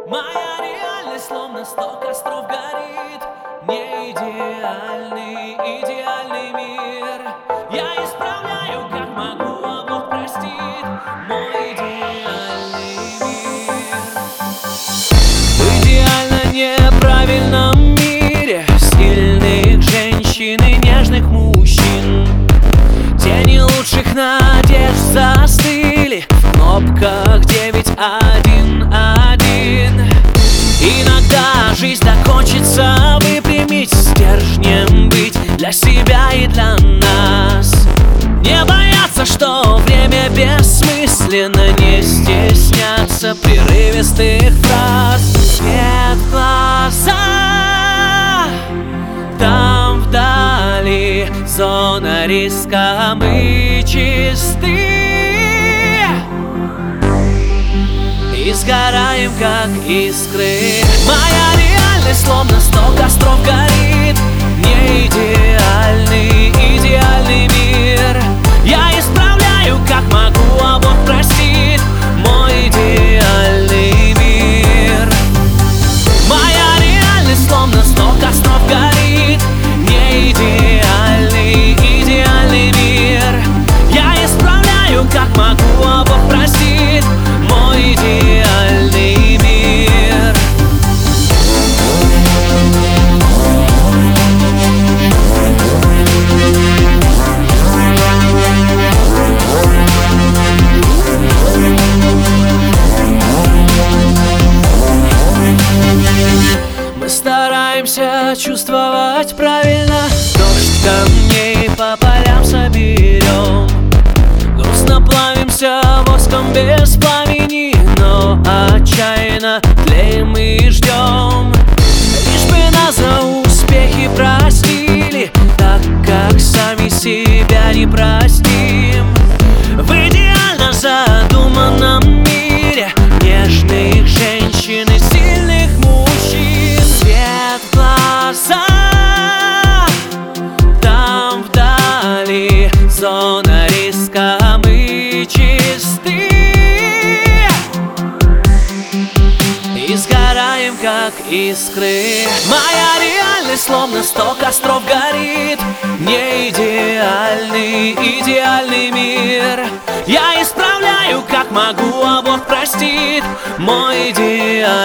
Моя реальность словно 100 костров горит. Не идеальный, идеальный мир. Я исправляю, как могу, а Бог простит. Мой идеальный мир. В идеально неправильном мире сильных женщин и нежных мужчин. Тени лучших надежд застыли в кнопках 911. Иногда жизнь так хочется выпрямить, стержнем быть для себя и для нас. Не бояться, что время бессмысленно, не стесняться прерывистых фраз. Свет в глаза, там вдали зона риска, мы чисты и сгораем, как искры. Моя реальность словно 100 костров горит. Не идеальный, идеальный мир. Я исправляю, как могу, а Бог простит. Мой идеальный мир. Моя реальность словно 100 костров горит. Не идеальный, идеальный мир. Я исправляю, как могу, а Бог простит. Мой идеальный мир. Мы стараемся чувствовать правильно. Дождь камней по полям соберем. Грустно плавимся воском без пламени, но отчаянно тлеем и ждем. Лишь бы нас за успехи простили, так как сами себя не простим. В идеально задуманном мире нежных женщин и сильных мужчин. Свет в глаза, там вдали зона риска, мы чисты и сгораем, как искры. Моя реальность словно 100 костров горит. Не идеальный, идеальный мир. Я исправляю, как могу, а Бог простит. Мой идеальный